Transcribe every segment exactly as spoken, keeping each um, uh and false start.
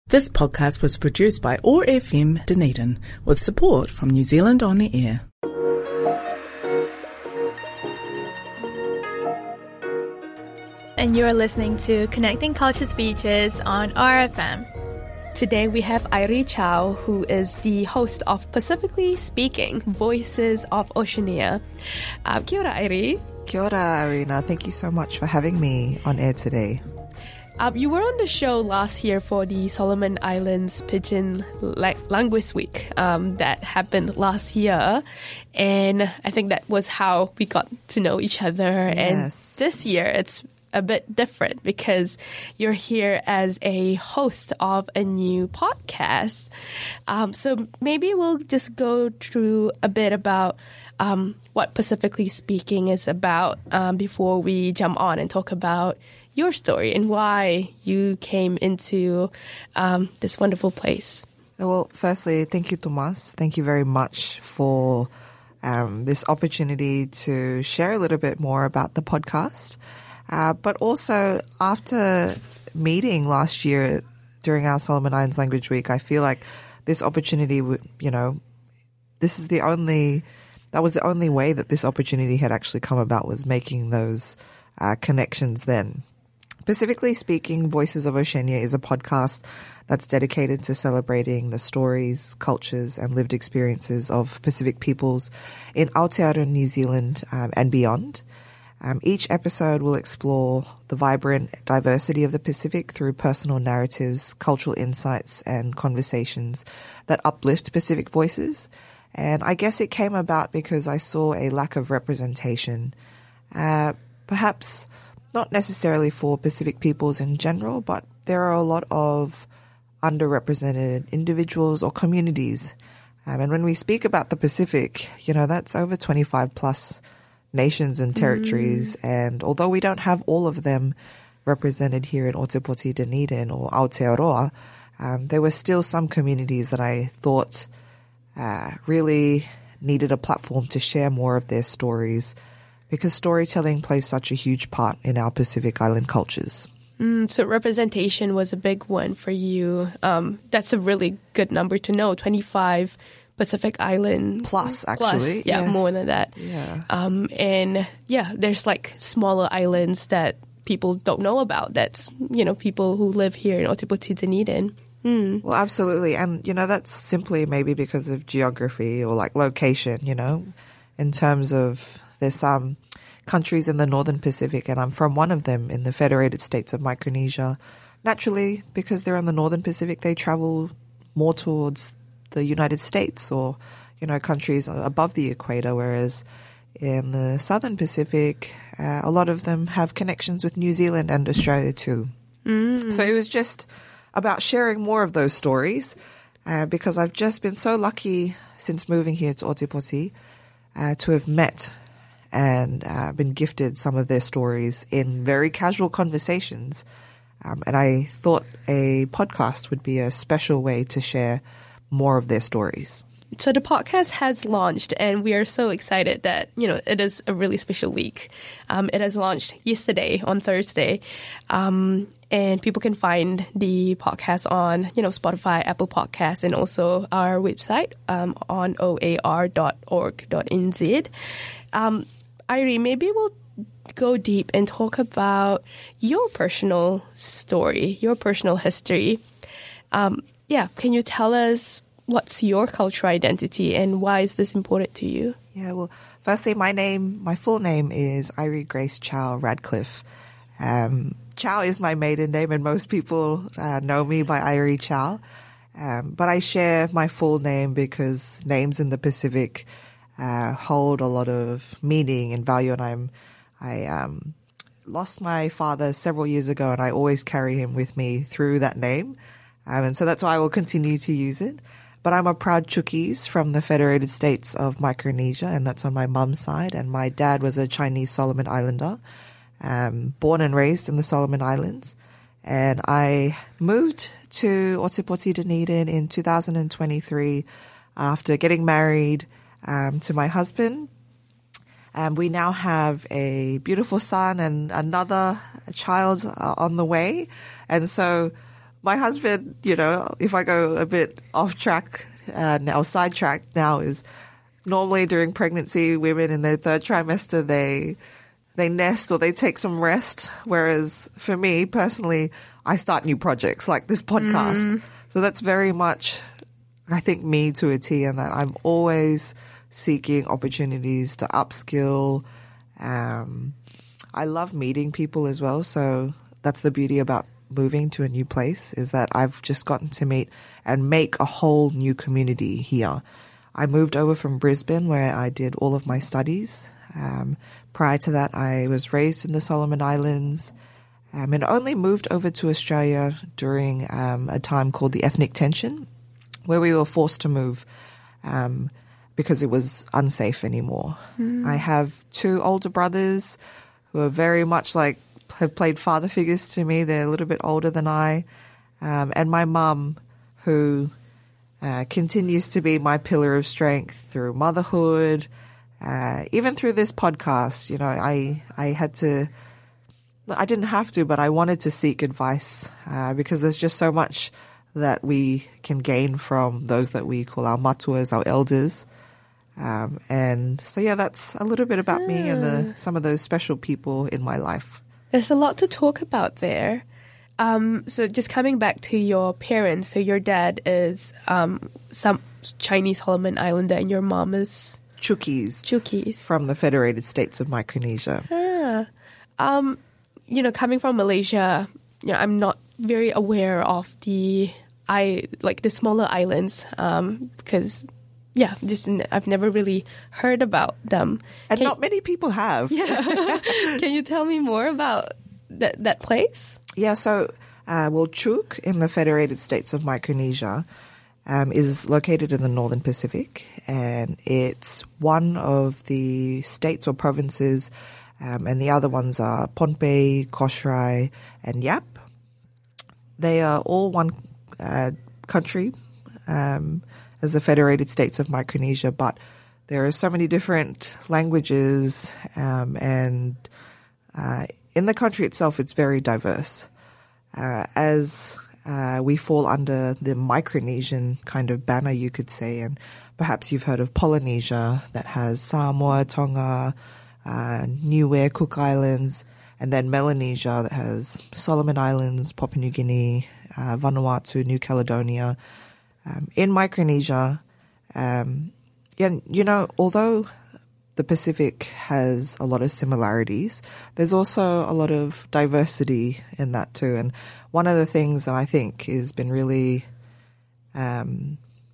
This podcast was produced by O A R F M Dunedin with support from New Zealand On the Air. And you're listening to Connecting Cultures Features on O A R F M. Today we have Irie Chow, who is the host of Pacifically Speaking, Voices of Oceania. Uh, kia ora, Irie. Kia ora, Irina. Thank you so much for having me on air today. Uh, you were on the show last year for the Solomon Islands Pidgin La- Language Week um, that happened last year. And I think that was how we got to know each other. Yes. And this year it's a bit different because you're here as a host of a new podcast. Um, so maybe we'll just go through a bit about um, what Pacifically Speaking is about um, before we jump on and talk about your story and why you came into um, this wonderful place. Well, firstly, thank you, Tomas. Thank you very much for um, this opportunity to share a little bit more about the podcast. Uh, but also, after meeting last year during our Solomon Islands Language Week, I feel like this opportunity would, you know, this is the only, that was the only way that this opportunity had actually come about, was making those uh, connections then. Specifically speaking, Voices of Oceania is a podcast that's dedicated to celebrating the stories, cultures, and lived experiences of Pacific peoples in Aotearoa, New Zealand, um, and beyond. Um, each episode will explore the vibrant diversity of the Pacific through personal narratives, cultural insights, and conversations that uplift Pacific voices. And I guess it came about because I saw a lack of representation, uh, perhaps not necessarily for Pacific peoples in general, but there are a lot of underrepresented individuals or communities. Um, and when we speak about the Pacific, you know, that's over twenty-five plus nations and territories. Mm. And although we don't have all of them represented here in Ōtepoti Dunedin or Aotearoa, um, there were still some communities that I thought uh, really needed a platform to share more of their stories, because storytelling plays such a huge part in our Pacific Island cultures. Mm, so representation was a big one for you. Um, that's a really good number to know, twenty-five Pacific Islands. Plus, actually. Plus, yeah, yes. more than that. Yeah. Um, and yeah, there's like smaller islands that people don't know about. That's, you know, people who live here in Ōtepoti Dunedin. Mm. Well, absolutely. And, you know, that's simply maybe because of geography or like location, you know, in terms of there's some countries in the Northern Pacific, and I'm from one of them in the Federated States of Micronesia. Naturally, because they're in the Northern Pacific, they travel more towards the United States or, you know, countries above the equator, whereas in the Southern Pacific, uh, a lot of them have connections with New Zealand and Australia too. Mm. So it was just about sharing more of those stories, uh, because I've just been so lucky since moving here to Ōtepoti uh, to have met and uh, been gifted some of their stories in very casual conversations. Um, and I thought a podcast would be a special way to share more of their stories. So the podcast has launched, and we are so excited that, you know, it is a really special week. Um, it has launched yesterday on Thursday, um, and people can find the podcast on, you know, Spotify, Apple Podcasts, and also our website um, on o a r dot org dot n z. Um, Irie, maybe we'll go deep and talk about your personal story, your personal history. Um, yeah, can you tell us what's your cultural identity and why is this important to you? Yeah, well, firstly, my name, my full name is Irie Grace Chow Radcliffe. Um, Chow is my maiden name, and most people uh, know me by Irie Chow. Um, but I share my full name because names in the Pacific uh, hold a lot of meaning and value, and I'm I um, lost my father several years ago, and I always carry him with me through that name. Um, and so that's why I will continue to use it. But I'm a proud Chuukese from the Federated States of Micronesia, and that's on my mum's side. And my dad was a Chinese Solomon Islander, um, born and raised in the Solomon Islands. And I moved to Ōtepoti Dunedin in two thousand twenty-three after getting married um, to my husband. And we now have a beautiful son and another child uh, on the way. And so my husband, you know, if I go a bit off track uh, now, sidetrack now, is normally during pregnancy, women in their third trimester, they they nest or they take some rest. Whereas for me personally, I start new projects like this podcast. Mm. So that's very much, I think, me to a T, in that I'm always seeking opportunities to upskill. Um, I love meeting people as well. So that's the beauty about moving to a new place, is that I've just gotten to meet and make a whole new community here. I moved over from Brisbane, where I did all of my studies. Um, prior to that, I was raised in the Solomon Islands, um, and only moved over to Australia during um, a time called the ethnic tension, where we were forced to move um, because it was unsafe anymore. Mm. I have two older brothers who are very much like, have played father figures to me. They're a little bit older than I. Um, and my mum, who uh, continues to be my pillar of strength through motherhood, uh, even through this podcast. You know, I, I had to, I didn't have to, but I wanted to seek advice uh, because there's just so much that we can gain from those that we call our matuas, our elders. Um, and so, yeah, that's a little bit about me and the, some of those special people in my life. There's a lot to talk about there. Um, so just coming back to your parents, so your dad is um, some Chinese Solomon Islander and your mom is? Chukis. Chukis. From the Federated States of Micronesia. Ah. Um, you know, coming from Malaysia, you know, I'm not very aware of the, I like the smaller islands um, because... Yeah, just I've never really heard about them. And Can not you, many people have. Yeah. Can you tell me more about that that place? Yeah, so, uh, well, Chuuk in the Federated States of Micronesia um, is located in the Northern Pacific, and it's one of the states or provinces, um, and the other ones are Pohnpei, Koshrai, and Yap. They are all one uh, country, um as the Federated States of Micronesia, but there are so many different languages, um, and uh, in the country itself, it's very diverse. Uh, as uh, we fall under the Micronesian kind of banner, you could say, and perhaps you've heard of Polynesia, that has Samoa, Tonga, uh, Niue, Cook Islands, and then Melanesia, that has Solomon Islands, Papua New Guinea, uh, Vanuatu, New Caledonia. Um, in Micronesia, um, yeah, you know, although the Pacific has a lot of similarities, there's also a lot of diversity in that too. And one of the things that I think has been really, um,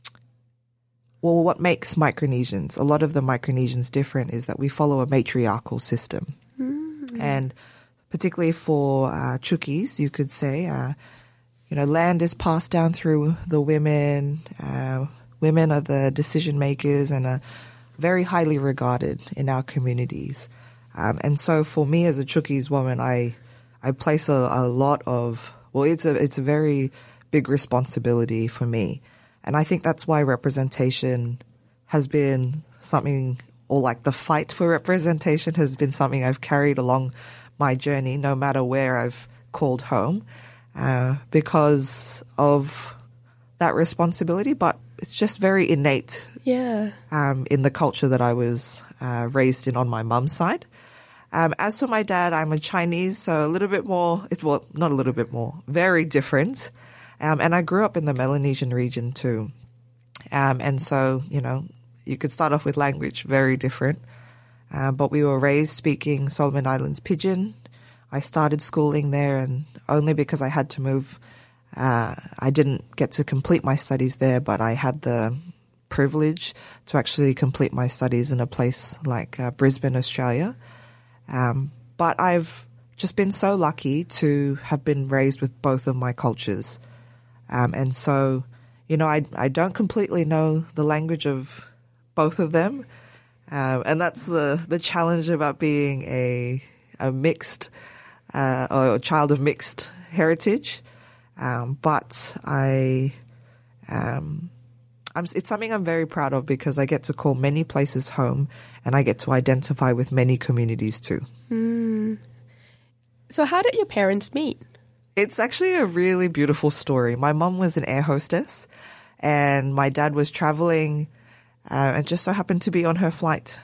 well, what makes Micronesians, a lot of the Micronesians different, is that we follow a matriarchal system. Mm. And particularly for uh, Chukis, you could say, uh, You know, land is passed down through the women. Uh, women are the decision makers and are very highly regarded in our communities. Um, and so for me as a Chukis woman, I I place a, a lot of, well, it's a, it's a very big responsibility for me. And I think that's why representation has been something, or like the fight for representation has been something I've carried along my journey, no matter where I've called home. Uh, because of that responsibility, but it's just very innate. Yeah. Um, in the culture that I was uh, raised in on my mum's side. Um, as for my dad, I'm a Chinese, so a little bit more. It's well, not a little bit more, very different. Um, and I grew up in the Melanesian region too. Um, and so you know, you could start off with language, very different. Uh, but we were raised speaking Solomon Islands Pidgin. I started schooling there, and only because I had to move, uh, I didn't get to complete my studies there, but I had the privilege to actually complete my studies in a place like uh, Brisbane, Australia. Um, but I've just been so lucky to have been raised with both of my cultures. Um, and so, you know, I, I don't completely know the language of both of them. Um, and that's the, the challenge about being a, a mixed Uh, or a child of mixed heritage, um, but I, um, I'm, it's something I'm very proud of because I get to call many places home, and I get to identify with many communities too. Mm. So, how did your parents meet? It's actually a really beautiful story. My mum was an air hostess and my dad was traveling uh, and just so happened to be on her flight.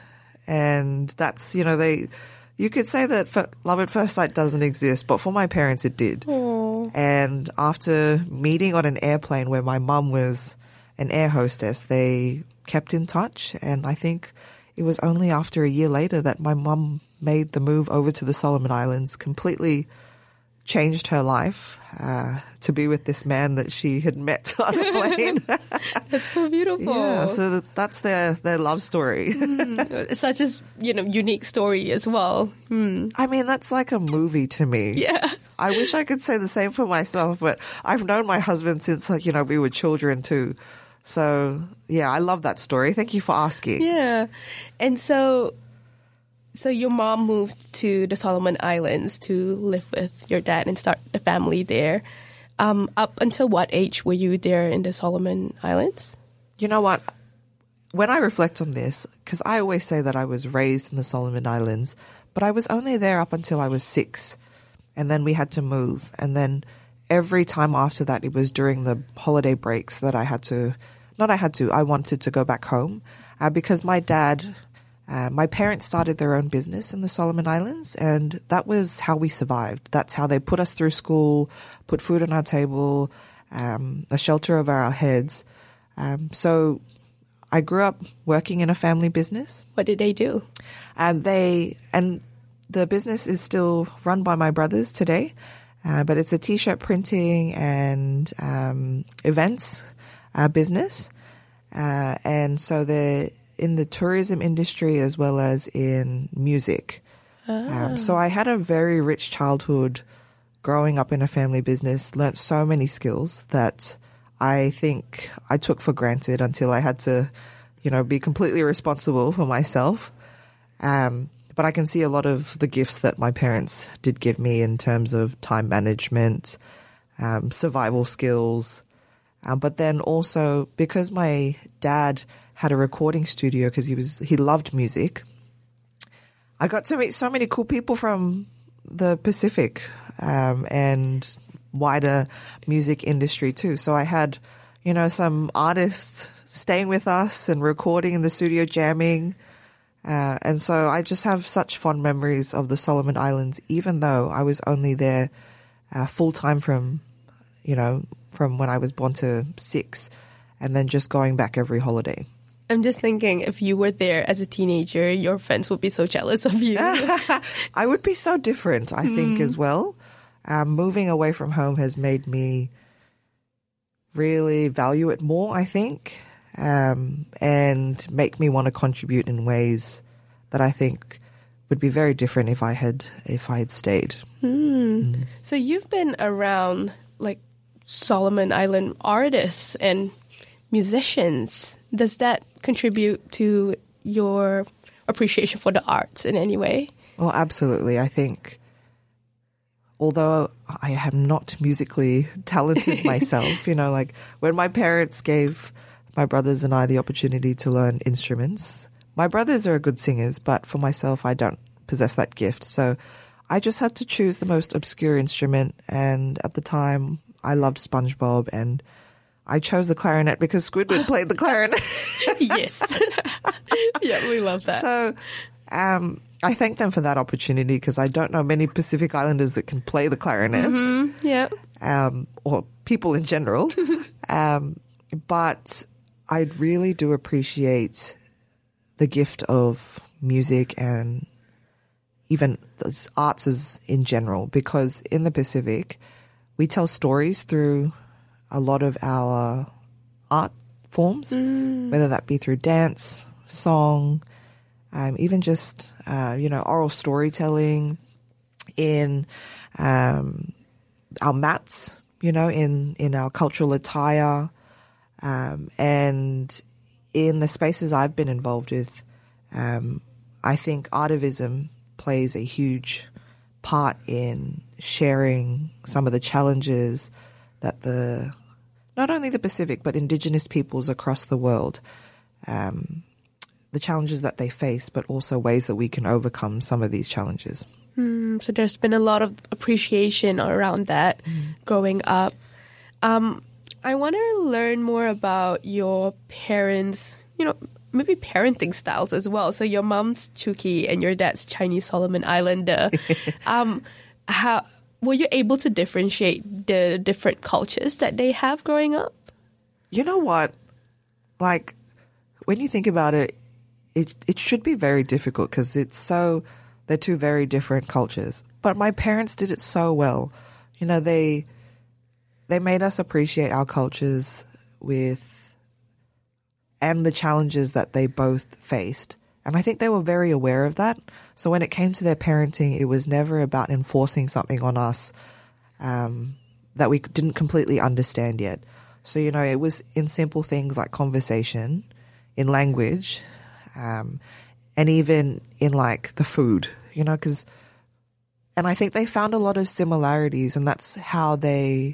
And that's, you know, they, you could say that for, love at first sight doesn't exist, but for my parents it did. Aww. And after meeting on an airplane where my mum was an air hostess, they kept in touch. And I think it was only after a year later that my mum made the move over to the Solomon Islands, completely changed her life uh, to be with this man that she had met on a plane. That's so beautiful. Yeah, so that's their, their love story. mm, it's such a, you know, unique story as well. Mm. I mean, that's like a movie to me. Yeah. I wish I could say the same for myself, but I've known my husband since, like, you know, we were children too. So, yeah, I love that story. Thank you for asking. Yeah. And so... So your mom moved to the Solomon Islands to live with your dad and start the family there. Um, up until what age were you there in the Solomon Islands? You know what? When I reflect on this, because I always say that I was raised in the Solomon Islands, but I was only there up until I was six. And then we had to move. And then every time after that, it was during the holiday breaks that I had to, not I had to, I wanted to go back home uh, because my dad... Uh, my parents started their own business in the Solomon Islands, and that was how we survived. That's how they put us through school, put food on our table, um, a shelter over our heads. Um, so I grew up working in a family business. What did they do? And they and the business is still run by my brothers today, uh, but it's a T-shirt printing and um, events uh, business, uh, and so they're in the tourism industry as well as in music. Ah. Um, so I had a very rich childhood growing up in a family business, learnt so many skills that I think I took for granted until I had to, you know, be completely responsible for myself. Um, but I can see a lot of the gifts that my parents did give me in terms of time management, um, survival skills. Um, but then also because my dad had a recording studio because he was he loved music. I got to meet so many cool people from the Pacific um, and wider music industry too. So I had, you know, some artists staying with us and recording in the studio, jamming. Uh, and so I just have such fond memories of the Solomon Islands, even though I was only there uh, full time from, you know, from when I was born to six and then just going back every holiday. I'm just thinking, if you were there as a teenager, your friends would be so jealous of you. I would be so different, I think, Mm. as well. Um, moving away from home has made me really value it more, I think, um, and make me want to contribute in ways that I think would be very different if I had if I had stayed. Mm. Mm. So you've been around like Solomon Island artists and musicians. Does that contribute to your appreciation for the arts in any way? Well, absolutely. I think, although I am not musically talented myself, you know, like when my parents gave my brothers and I the opportunity to learn instruments, my brothers are good singers, but for myself, I don't possess that gift. So I just had to choose the most obscure instrument. And at the time, I loved SpongeBob and I chose the clarinet because Squidward played the clarinet. Yes. Yeah, we love that. So um, I thank them for that opportunity because I don't know many Pacific Islanders that can play the clarinet. Mm-hmm. Yeah. Um, or people in general. um, but I really do appreciate the gift of music and even the arts as in general, because in the Pacific, we tell stories through a lot of our art forms, mm. whether that be through dance, song, um, even just, uh, you know, oral storytelling in um, our mats, you know, in, in our cultural attire, um, and in the spaces I've been involved with, um, I think artivism plays a huge part in sharing some of the challenges that the not only the Pacific, but Indigenous peoples across the world, um, the challenges that they face, but also ways that we can overcome some of these challenges. Mm, so there's been a lot of appreciation around that mm. growing up. Um, I want to learn more about your parents, you know, maybe parenting styles as well. So your mom's Chuki and your dad's Chinese Solomon Islander. um, how were you able to differentiate the different cultures that they have growing up? You know what? Like, when you think about it, it, it should be very difficult because it's so, they're two very different cultures. But my parents did it so well. You know, they, they made us appreciate our cultures with, and the challenges that they both faced. And I think they were very aware of that. So when it came to their parenting, it was never about enforcing something on us um, that we didn't completely understand yet. So, you know, it was in simple things like conversation, in language, um, and even in like the food, you know, because, and I think they found a lot of similarities, and that's how they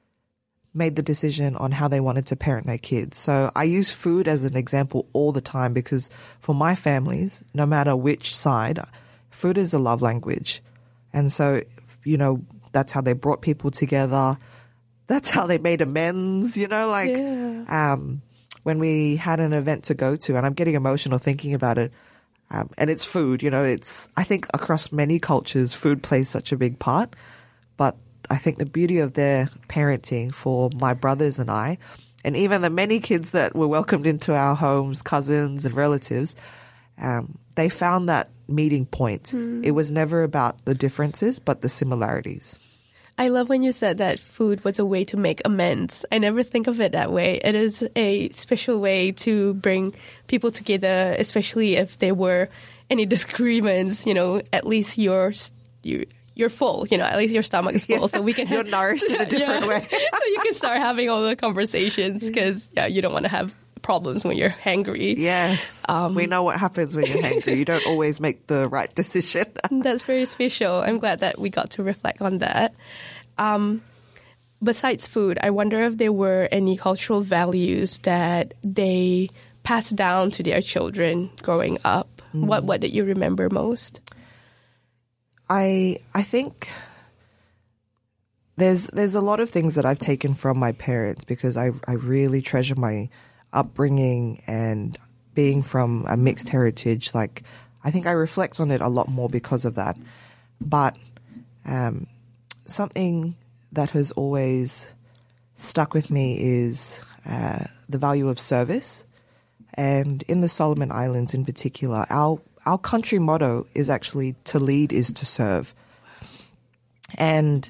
made the decision on how they wanted to parent their kids. So I use food as an example all the time because for my families, no matter which side, food is a love language. And so, you know, that's how they brought people together. That's how they made amends, you know, like yeah. um, when we had an event to go to, and I'm getting emotional thinking about it, um, and it's food, you know, it's, I think across many cultures, food plays such a big part. But I think the beauty of their parenting for my brothers and I, and even the many kids that were welcomed into our homes, cousins and relatives, um, they found that meeting point. Mm. It was never about the differences, but the similarities. I love when you said that food was a way to make amends. I never think of it that way. It is a special way to bring people together, especially if there were any disagreements. You know, at least you're you you're full. You know, at least your stomach is full, yeah. so we can you're have, nourished in a different yeah. way. So you can start having all the conversations because yeah, you don't want to have problems when you're hangry. Yes. Um, we know what happens when you're hangry. You don't always make the right decision. That's very special. I'm glad that we got to reflect on that. Um, besides food, I wonder if there were any cultural values that they passed down to their children growing up. Mm. What what did you remember most? I I think there's there's a lot of things that I've taken from my parents because I I really treasure my upbringing and being from a mixed heritage. Like, I think I reflect on it a lot more because of that. But um, something that has always stuck with me is uh, the value of service. And in the Solomon Islands in particular, our our country motto is actually "to lead is to serve." And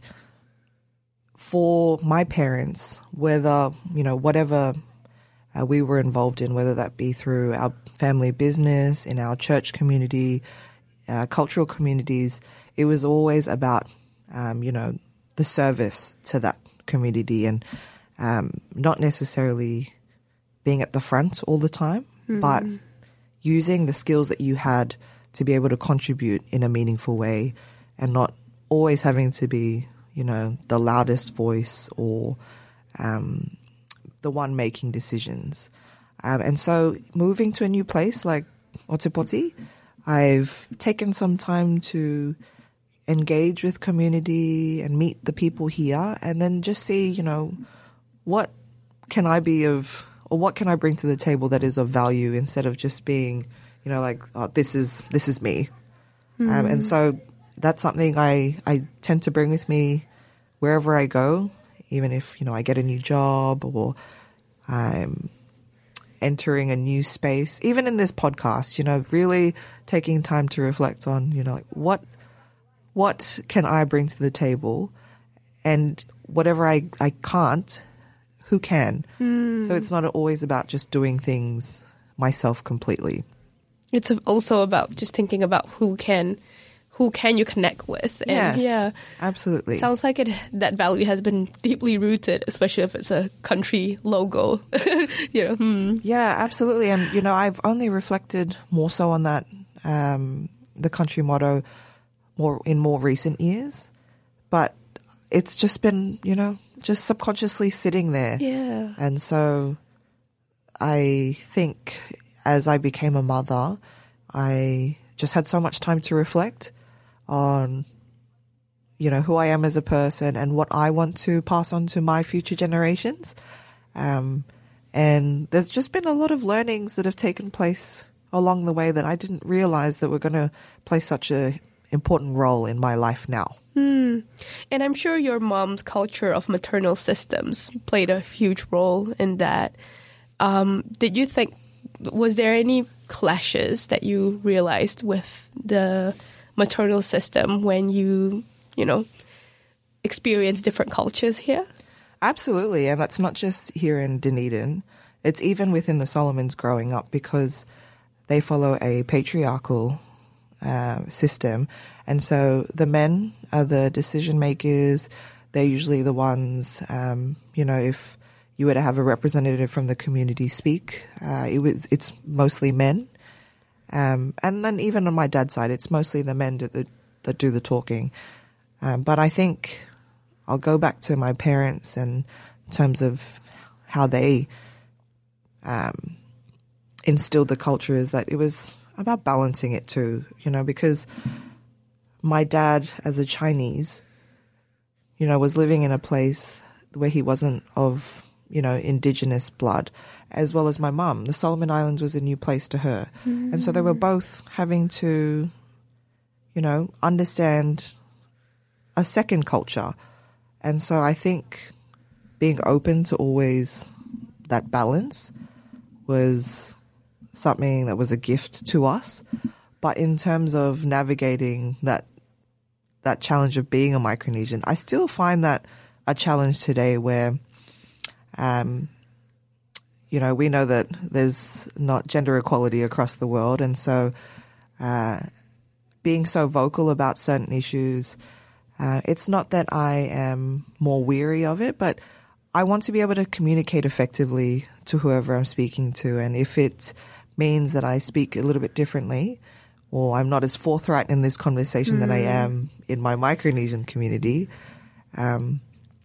for my parents, whether, you know, whatever Uh, we were involved in, whether that be through our family business, in our church community, uh, cultural communities, it was always about, um, you know, the service to that community and um, not necessarily being at the front all the time, mm-hmm. but using the skills that you had to be able to contribute in a meaningful way and not always having to be, you know, the loudest voice or um the one making decisions. Um, and so moving to a new place like Otepoti, I've taken some time to engage with community and meet the people here and then just see, you know, what can I be of, or what can I bring to the table that is of value instead of just being, you know, like, oh, this is, this is me. Mm. Um, and so that's something I, I tend to bring with me wherever I go. Even if, you know, I get a new job or I'm entering a new space, even in this podcast, you know, really taking time to reflect on, you know, like what what can I bring to the table, and whatever I, I can't, who can? Mm. So it's not always about just doing things myself completely. It's also about just thinking about who can who can you connect with. And yes, yeah, absolutely. Sounds like it that value has been deeply rooted, especially if it's a country logo. you know, hmm. Yeah, absolutely. And, you know, I've only reflected more so on that, um, the country motto more in more recent years. But it's just been, you know, just subconsciously sitting there. Yeah. And so I think as I became a mother, I just had so much time to reflect on, you know, who I am as a person and what I want to pass on to my future generations. Um, and there's just been a lot of learnings that have taken place along the way that I didn't realize that were going to play such a important role in my life now. Mm. And I'm sure your mom's culture of maternal systems played a huge role in that. Um, did you think, was there any clashes that you realized with the maternal system when you, you know, experienced different cultures here? Absolutely. And that's not just here in Dunedin. It's even within the Solomons growing up, because they follow a patriarchal uh, system. And so the men are the decision makers. They're usually the ones, um, you know, if you were to have a representative from the community speak, uh, it was, it's mostly men. Um, and then even on my dad's side, it's mostly the men that, that do the talking. Um, but I think I'll go back to my parents and in terms of how they um, instilled the culture, is that it was about balancing it too, you know, because my dad, as a Chinese, you know, was living in a place where he wasn't of, you know, indigenous blood, as well as my mum. The Solomon Islands was a new place to her. Mm. And so they were both having to, you know, understand a second culture. And so I think being open to always that balance was something that was a gift to us. But in terms of navigating that that challenge of being a Micronesian, I still find that a challenge today where, um, you know, we know that there's not gender equality across the world. And so uh, being so vocal about certain issues, uh, it's not that I am more weary of it, but I want to be able to communicate effectively to whoever I'm speaking to. And if it means that I speak a little bit differently, or I'm not as forthright in this conversation mm. than I am in my Micronesian community, um,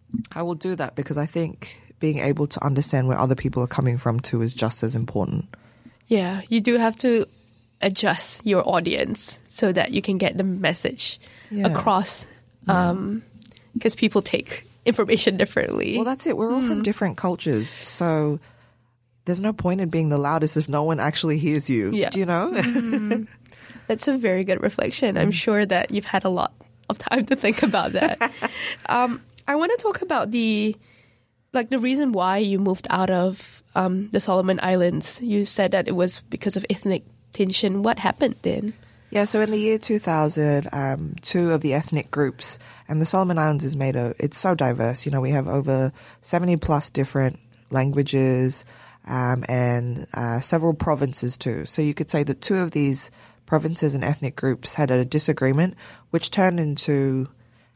I will do that, because I think being able to understand where other people are coming from too is just as important. Yeah, you do have to adjust your audience so that you can get the message yeah. across, um, because yeah. people take information differently. Well, that's it. We're all mm. from different cultures, so there's no point in being the loudest if no one actually hears you. Yeah. Do you know? mm. That's a very good reflection. I'm sure that you've had a lot of time to think about that. um, I want to talk about the, like the reason why you moved out of um, the Solomon Islands. You said that it was because of ethnic tension. What happened then? Yeah, so in the year two thousand, um, two of the ethnic groups, and the Solomon Islands is made of, it's so diverse. You know, we have over seventy plus different languages um, and uh, several provinces too. So you could say that two of these provinces and ethnic groups had a disagreement, which turned into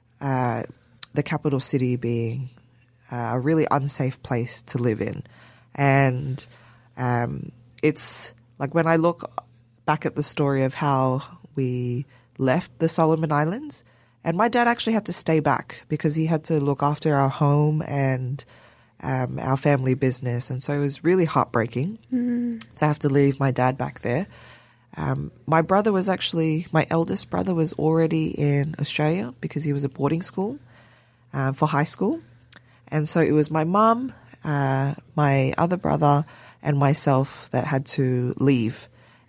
uh, the capital city being uh, a really unsafe place to live in. And um, it's like when I look back at the story of how we left the Solomon Islands, and my dad actually had to stay back because he had to look after our home and um, our family business. And so it was really heartbreaking mm-hmm. to have to leave my dad back there. Um, my brother was actually, my eldest brother was already in Australia because he was at boarding school uh, for high school. And so it was my mum, uh, my other brother, and myself that had to leave.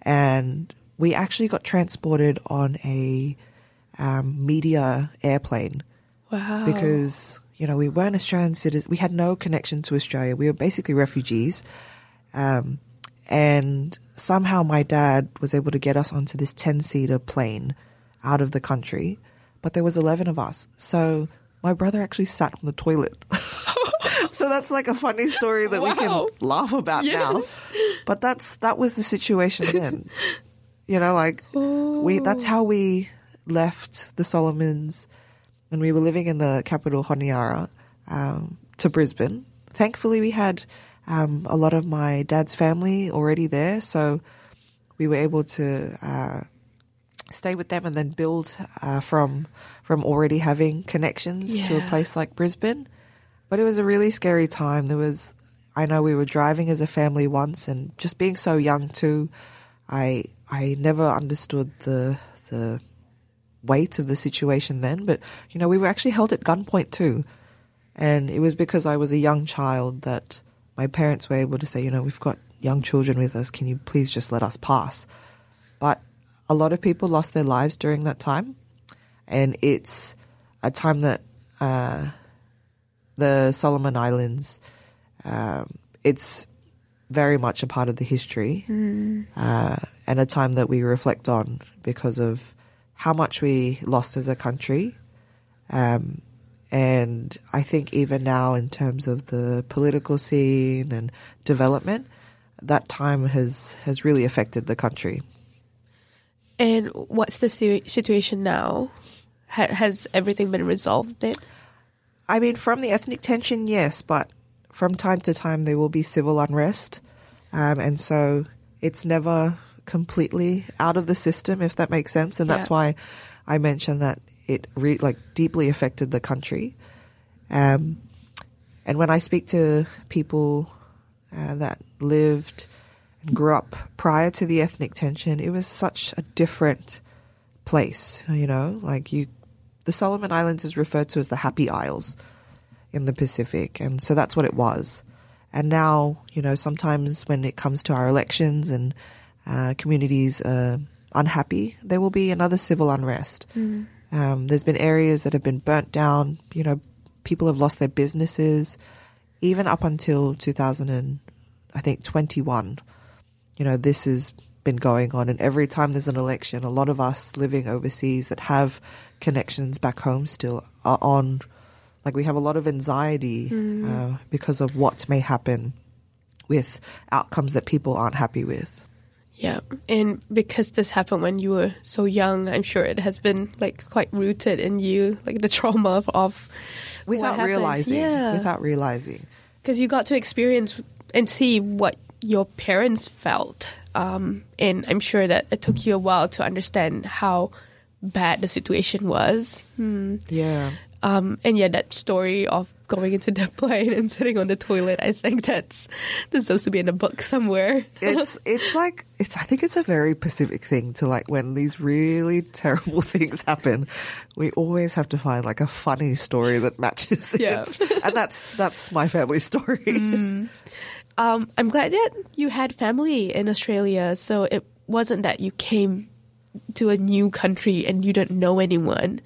And we actually got transported on a um, media airplane. Wow. Because, you know, we weren't Australian citizens. We had no connection to Australia. We were basically refugees. Um, and somehow my dad was able to get us onto this ten-seater plane out of the country. But there was eleven of us. So my brother actually sat on the toilet. So that's like a funny story that wow. we can laugh about yes. now. But that's that was the situation then. You know, like oh. we that's how we left the Solomons, and we were living in the capital, Honiara, um, to Brisbane. Thankfully, we had um, a lot of my dad's family already there, so we were able to uh, stay with them and then build uh, from from already having connections yeah. to a place like Brisbane. But it was a really scary time. There was, I know we were driving as a family once, and just being so young too, I I never understood the the weight of the situation then, but, you know, we were actually held at gunpoint too. And it was because I was a young child that my parents were able to say, you know, we've got young children with us. Can you please just let us pass? But a lot of people lost their lives during that time. And it's a time that uh, the Solomon Islands, um, it's very much a part of the history mm. uh, and a time that we reflect on because of how much we lost as a country. Um, and I think even now in terms of the political scene and development, that time has, has really affected the country. And what's the si- situation now? Ha- has everything been resolved then? I mean, from the ethnic tension, yes, but from time to time there will be civil unrest. Um, and so it's never completely out of the system, if that makes sense. And that's yeah. why I mentioned that it re- like deeply affected the country. Um, and when I speak to people uh, that lived and grew up prior to the ethnic tension, it was such a different place, you know, like you, the Solomon Islands is referred to as the Happy Isles in the Pacific. And so that's what it was. And now, you know, sometimes when it comes to our elections and uh, communities are unhappy, there will be another civil unrest. Mm. Um, there's been areas that have been burnt down. You know, people have lost their businesses, even up until two thousand, I think, twenty-one. You know, this has been going on. And every time there's an election, a lot of us living overseas that have connections back home still are on, like we have a lot of anxiety mm. uh, because of what may happen with outcomes that people aren't happy with. Yeah, and because this happened when you were so young, I'm sure it has been like quite rooted in you, like the trauma of, of without realizing, yeah. without realizing, because you got to experience and see what your parents felt, um, and I'm sure that it took you a while to understand how bad the situation was. Hmm. Yeah, um, and yeah, that story of going into the plane and sitting on the toilet, I think that's deserves to be in a book somewhere. It's it's like it's I think it's a very Pacific thing to, like, when these really terrible things happen, we always have to find like a funny story that matches yeah. it. And that's that's my family story. Mm. Um, I'm glad that you had family in Australia, so it wasn't that you came to a new country and you didn't know anyone.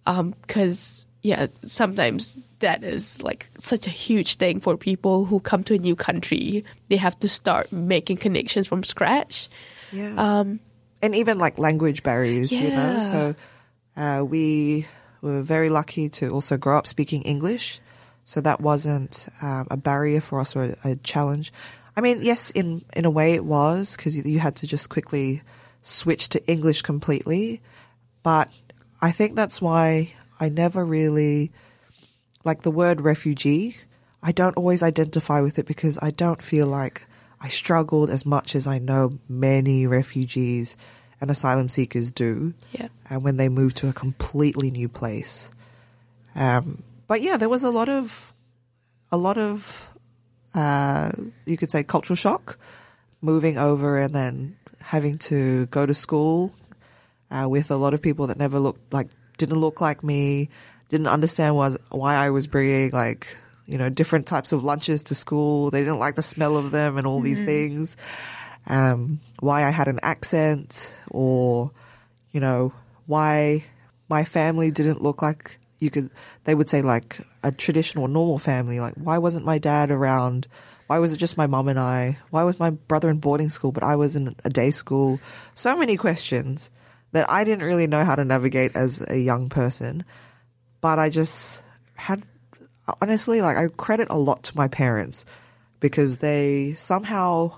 Because um, yeah, sometimes that is like such a huge thing for people who come to a new country. They have to start making connections from scratch. Yeah. Um, and even like language barriers, yeah. you know. So uh, we were very lucky to also grow up speaking English. So that wasn't um, a barrier for us or a, a challenge. I mean, yes, in, in a way it was, because you, you had to just quickly switch to English completely. But I think that's why I never really, like the word refugee, I don't always identify with it because I don't feel like I struggled as much as I know many refugees and asylum seekers do. Yeah. And when they move to a completely new place. Um, but yeah, there was a lot of, a lot of, uh, you could say cultural shock, moving over and then having to go to school uh, with a lot of people that never looked like, didn't look like me, didn't understand was, why I was bringing like, you know, different types of lunches to school. They didn't like the smell of them and all mm-hmm. these things. Um, why I had an accent, or, you know, why my family didn't look like you could, they would say like a traditional normal family. Like, why wasn't my dad around? Why was it just my mum and I? Why was my brother in boarding school, but I was in a day school? So many questions that I didn't really know how to navigate as a young person. But I just had, honestly, like I credit a lot to my parents because they somehow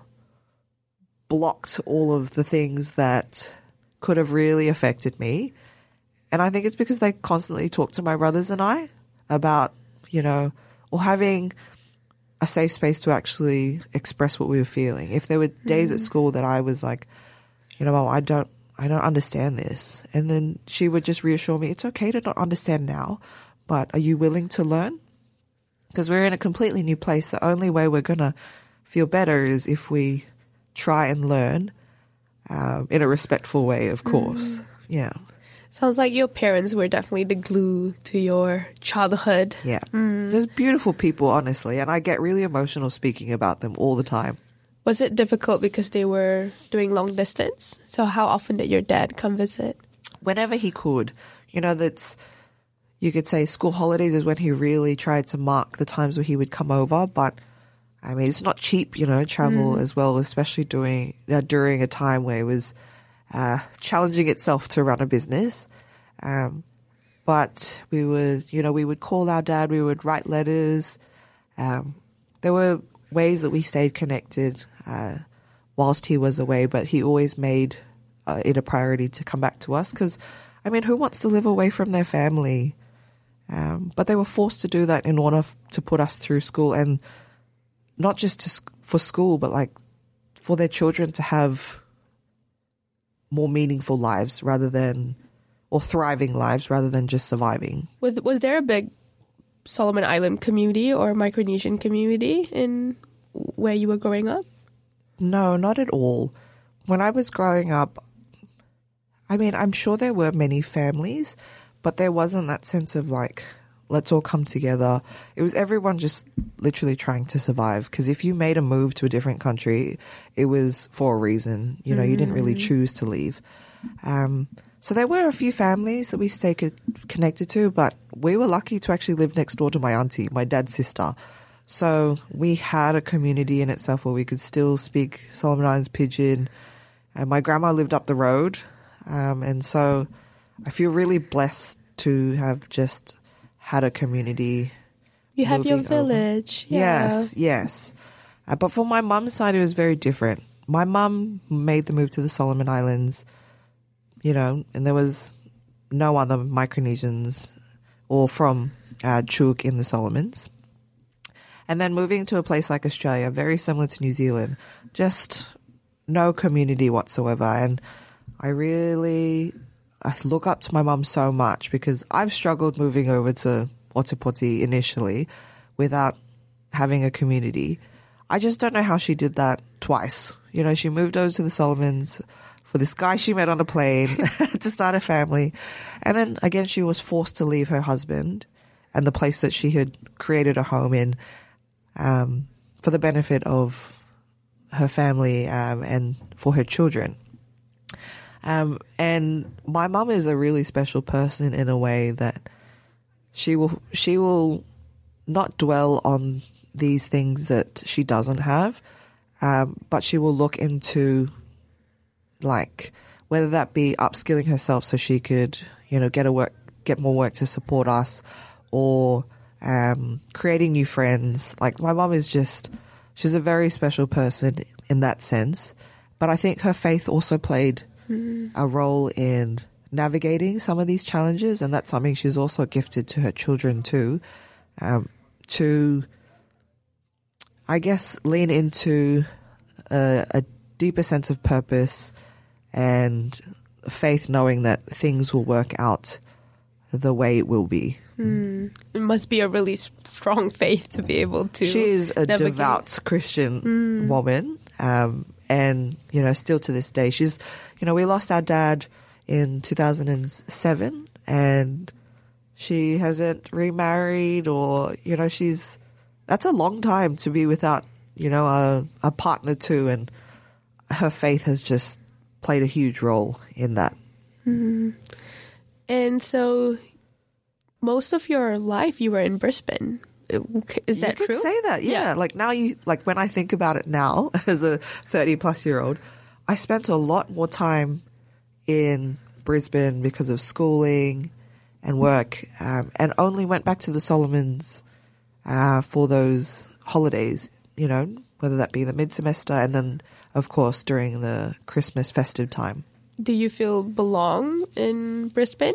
blocked all of the things that could have really affected me. And I think it's because they constantly talked to my brothers and I about, you know, or having a safe space to actually express what we were feeling. If there were days mm. at school that I was like, you know, well, I don't, I don't understand this. And then she would just reassure me, it's okay to not understand now, but are you willing to learn? Because we're in a completely new place. The only way we're going to feel better is if we try and learn um, in a respectful way, of course. Mm. Yeah. Sounds like your parents were definitely the glue to your childhood. Yeah. Mm. There's beautiful people, honestly, and I get really emotional speaking about them all the time. Was it difficult because they were doing long distance? So how often did your dad come visit? Whenever he could. You know, that's, you could say school holidays is when he really tried to mark the times where he would come over, but I mean, it's not cheap, you know, travel mm. as well, especially during, uh, during a time where it was uh, challenging itself to run a business. Um, but we would, you know, we would call our dad, we would write letters. Um, there were ways that we stayed connected uh, whilst he was away, but he always made uh, it a priority to come back to us because, I mean, who wants to live away from their family? Um, but they were forced to do that in order f- to put us through school, and not just to, for school, but like for their children to have more meaningful lives rather than, or thriving lives rather than just surviving. Was, was there a big Solomon Island community or Micronesian community in where you were growing up? No, not at all. When I was growing up, I mean, I'm sure there were many families, but there wasn't that sense of like, let's all come together. It was everyone just literally trying to survive. Because if you made a move to a different country, it was for a reason. You know, mm. you didn't really choose to leave. Um, so there were a few families that we stayed co- connected to, but we were lucky to actually live next door to my auntie, my dad's sister. So we had a community in itself where we could still speak Solomon Islands Pidgin. And my grandma lived up the road. Um, and so I feel really blessed to have just had a community. You have your village. Yeah. Yes, yes. Uh, but for my mum's side, it was very different. My mum made the move to the Solomon Islands, you know, and there was no other Micronesians or from uh, Chuuk in the Solomons. And then moving to a place like Australia, very similar to New Zealand, just no community whatsoever. And I really I look up to my mum so much because I've struggled moving over to Otepoti initially without having a community. I just don't know how she did that twice. You know, she moved over to the Solomons for this guy she met on a plane to start a family. And then again, she was forced to leave her husband and the place that she had created a home in um, for the benefit of her family um, and for her children. Um, and my mum is a really special person in a way that she will, she will not dwell on these things that she doesn't have, um, but she will look into like whether that be upskilling herself so she could, you know, get a work, get more work to support us, or um, creating new friends. Like my mum is just, she's a very special person in that sense, but I think her faith also played a role in navigating some of these challenges, and that's something she's also gifted to her children too, um, to, I guess, lean into a, a deeper sense of purpose and faith, knowing that things will work out the way it will be. Mm. It must be a really strong faith to be able to. She is a navigate. devout Christian mm. woman, um, and, you know, still to this day, she's, you know, we lost our dad in two thousand seven, and she hasn't remarried, or, you know, she's, that's a long time to be without, you know, a, a partner too, and her faith has just played a huge role in that. Mm. And so most of your life you were in Brisbane. Is that true? You could say that, yeah. yeah. Like now you, like when I think about it now as a thirty plus year old, I spent a lot more time in Brisbane because of schooling and work, um, and only went back to the Solomons uh, for those holidays, you know, whether that be the mid-semester and then, of course, during the Christmas festive time. Do you feel belong in Brisbane?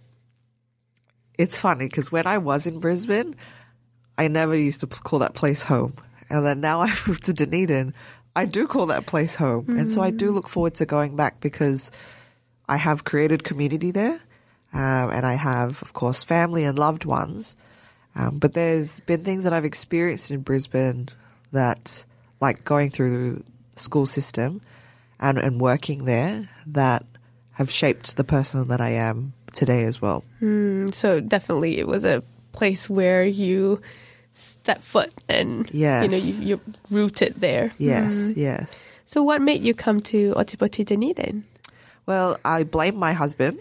It's funny because when I was in Brisbane, I never used to call that place home. And then now I moved to Dunedin, I do call that place home. Mm. And so I do look forward to going back because I have created community there. Um, and I have, of course, family and loved ones. Um, but there's been things that I've experienced in Brisbane that, like going through the school system and, and working there, that have shaped the person that I am today as well. Mm, so definitely it was a place where you step foot and Yes. you know you, you're rooted there. Yes, Mm. yes. So what made you come to Otipoti Dunedin? Well, I blame my husband.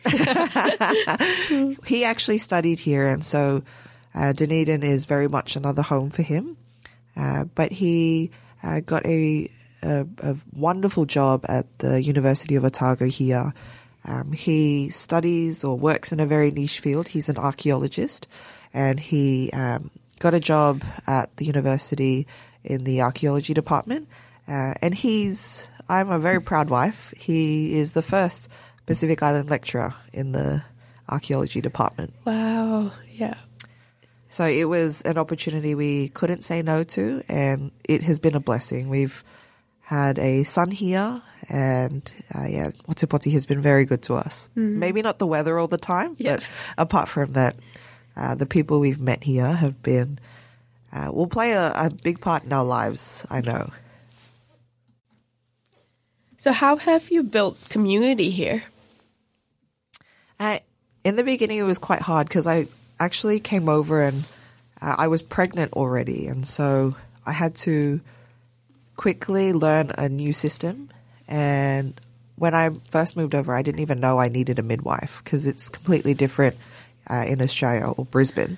He actually studied here, and so uh, Dunedin is very much another home for him. Uh, but he uh, got a, a, a wonderful job at the University of Otago here. Um, he studies or works in a very niche field. He's an archaeologist, and he um, got a job at the university in the archaeology department. Uh, and he's, I'm a very proud wife. He is the first Pacific Island lecturer in the archaeology department. Wow. Yeah. So it was an opportunity we couldn't say no to, and it has been a blessing. We've had a son here, and uh, yeah, Otipoti has been very good to us. Mm. Maybe not the weather all the time, Yeah. but apart from that, uh, the people we've met here have been, uh, will play a, a big part in our lives, I know. So how have you built community here? Uh, in the beginning, it was quite hard because I actually came over and uh, I was pregnant already. And so I had to quickly learn a new system. And when I first moved over, I didn't even know I needed a midwife because it's completely different uh, in Australia or Brisbane.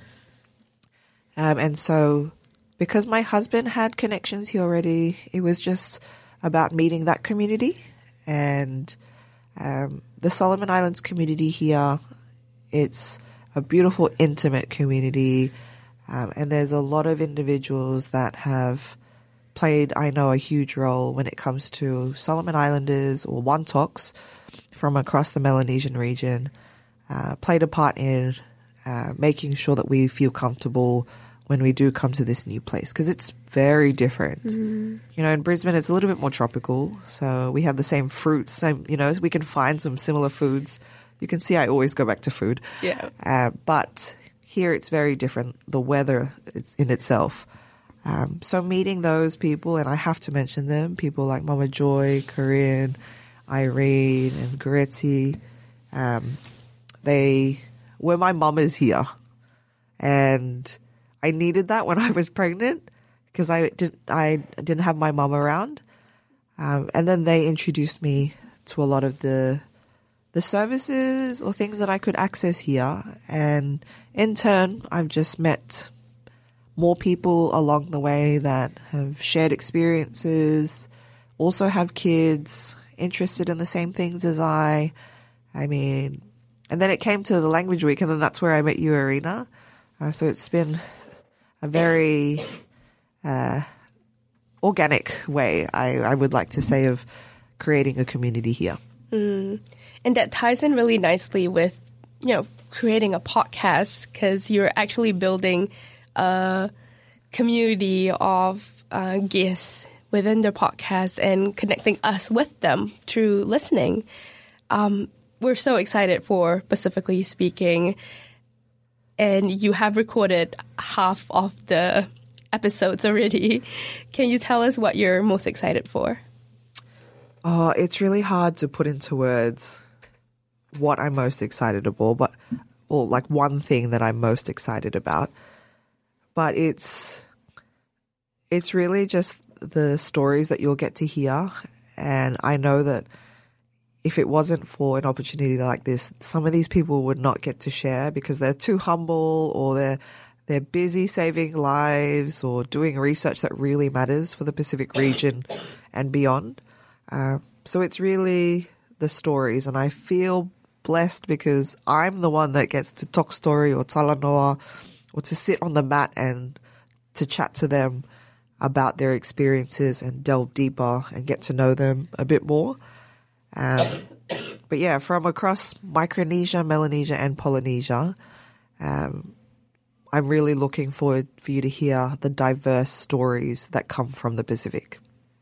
Um, and so because my husband had connections here already, it was just about meeting that community. And um, the Solomon Islands community here, it's a beautiful, intimate community. Um, and there's a lot of individuals that have played, I know, a huge role when it comes to Solomon Islanders or Wantoks from across the Melanesian region, uh, played a part in uh, making sure that we feel comfortable when we do come to this new place, because it's very different. Mm. You know, in Brisbane, it's a little bit more tropical, so we have the same fruits, same, you know, we can find some similar foods. You can see I always go back to food. Yeah. Uh, but here it's very different, the weather is in itself. Um, so meeting those people, and I have to mention them, people like Mama Joy, Corinne, Irene, and Goretti, um, they were my mamas here. And I needed that when I was pregnant because I didn't, I didn't have my mum around. Um, and then they introduced me to a lot of the the services or things that I could access here. And in turn, I've just met more people along the way that have shared experiences, also have kids, interested in the same things as I. I mean, and then it came to the language week, and then that's where I met you, Arena. Uh, so it's been a very uh, organic way, I, I would like to say, of creating a community here. Mm. And that ties in really nicely with, you know, creating a podcast, because you're actually building a community of uh, guests within the podcast and connecting us with them through listening. Um, we're so excited for Pacifically Speaking. And you have recorded half of the episodes already. Can you tell us what you're most excited for? Oh, it's really hard to put into words what I'm most excited about, but or like one thing that I'm most excited about. But it's it's really just the stories that you'll get to hear. And I know that if it wasn't for an opportunity like this, some of these people would not get to share because they're too humble, or they're they're busy saving lives or doing research that really matters for the Pacific region and beyond. Uh, so it's really the stories, and I feel blessed because I'm the one that gets to talk story or talanoa or to sit on the mat and to chat to them about their experiences and delve deeper and get to know them a bit more. Um, but yeah, from across Micronesia, Melanesia, and Polynesia, um, I'm really looking forward for you to hear the diverse stories that come from the Pacific.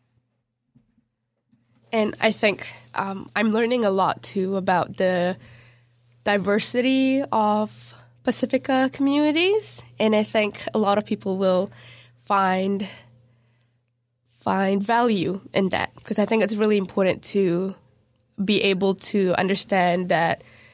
And I think um, I'm learning a lot too about the diversity of Pacifica communities, and I think a lot of people will find find value in that, because I think it's really important to be able to understand that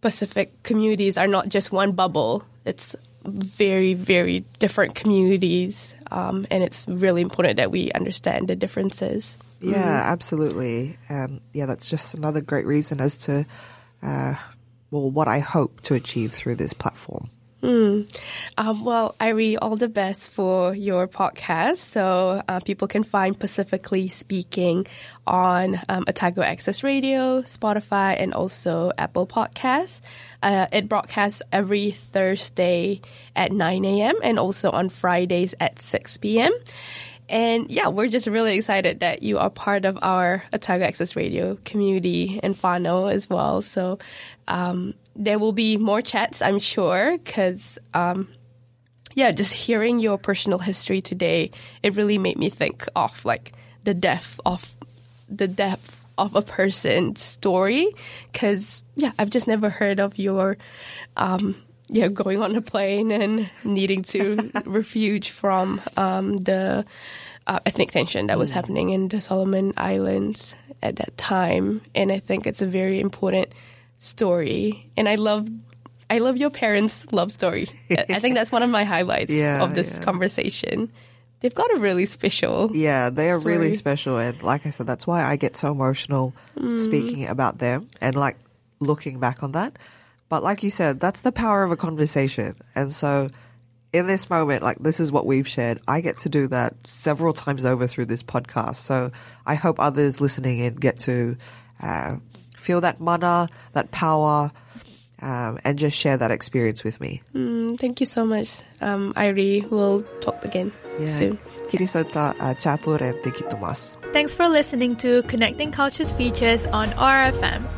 Pacific communities are not just one bubble. It's very, very different communities, um, and it's really important that we understand the differences. Yeah, mm. absolutely. And yeah, that's just another great reason as to, uh, well, what I hope to achieve through this platform. Mm. Um, well, Irie, all the best for your podcast. So uh, people can find Pacifically Speaking on um, Otago Access Radio, Spotify, and also Apple Podcasts. Uh, it broadcasts every Thursday at nine a.m. and also on Fridays at six p.m. And yeah, we're just really excited that you are part of our Otago Access Radio community in whānau as well. So um, there will be more chats, I'm sure, because, um, yeah, just hearing your personal history today, it really made me think of, like, the depth of the depth of a person's story. Because, yeah, I've just never heard of your... Um, Yeah, going on a plane and needing to refuge from um, the uh, ethnic tension that was mm. happening in the Solomon Islands at that time. And I think it's a very important story. And I love I love your parents' love story. I think that's one of my highlights yeah, of this yeah. conversation. They've got a really special Yeah, they are story. really special. And like I said, that's why I get so emotional mm. speaking about them and like looking back on that. But like you said, that's the power of a conversation. And so in this moment, like this is what we've shared. I get to do that several times over through this podcast. So I hope others listening in get to uh, feel that mana, that power, um, and just share that experience with me. Mm, thank you so much, um, Irie. We'll talk again yeah. soon. Kirisota, uh, chapur, and thank you, Tomas. Thanks for listening to Connecting Cultures Features on O R F M.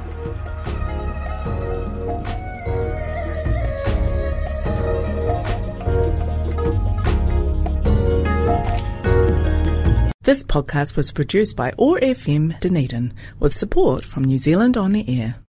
This podcast was produced by O A R F M Dunedin with support from New Zealand On the Air.